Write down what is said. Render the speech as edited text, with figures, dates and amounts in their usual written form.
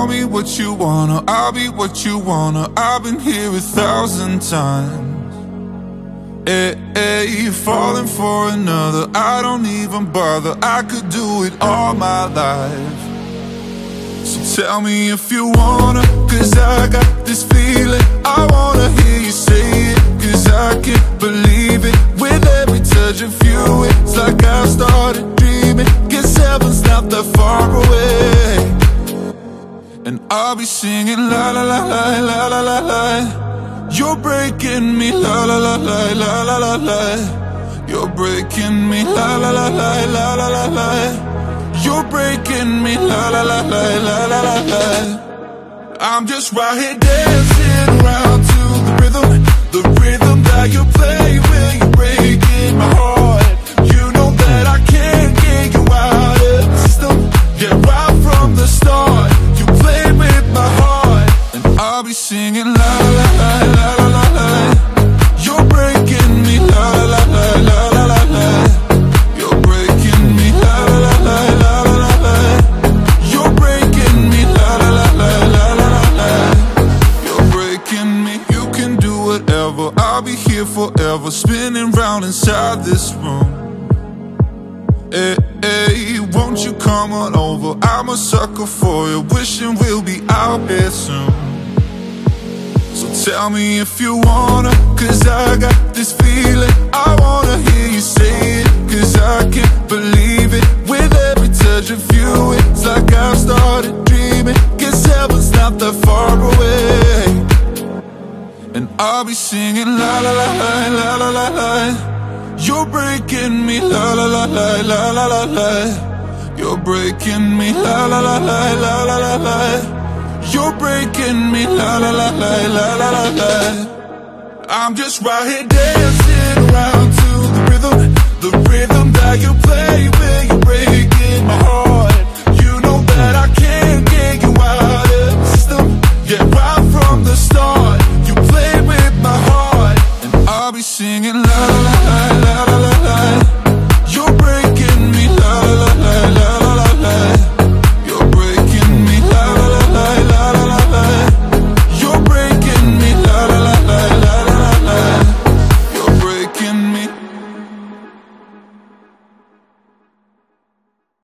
Tell me what you wanna, I'll be what you wanna. I've been here 1,000 times. You're falling for another, I don't even bother. I could do it all my life. So tell me if you wanna, cause I got this feeling. I wanna hear you say it, cause I can't believe it. With every touch of you, it's like I started dreaming. Guess heaven's not that far away. And I'll be singing la la la la la la la la. You're breaking me la la la la la la la la. You're breaking me la la la la la la la la. You're breaking me la la la la la la la la. I'm just right here dancing around to the rhythm that you play when you're breaking my heart. You know that I can't get you out of the system. Yeah, right from the start, you played with my heart. And I'll be singing la la la la la la la. You're breaking me la la la la la la la. You're breaking me la la la la la la la. You're breaking me la la la la la la la. You're breaking me. You can do whatever, I'll be here forever, spinning round inside this room. Hey, won't you come on over? I'm a sucker for you, wishing we'll be out here soon. So tell me if you wanna, cause I got this feeling. I wanna hear you say it, cause I can't believe it. With every touch of you, it's like I've started dreaming. Guess heaven's not that far away. And I'll be singing la la la la la la la la. You're breaking me la la la la la la la la. You're breaking me la la la la la la la la. You're breaking me la la la la la la la la. I'm just right here dancing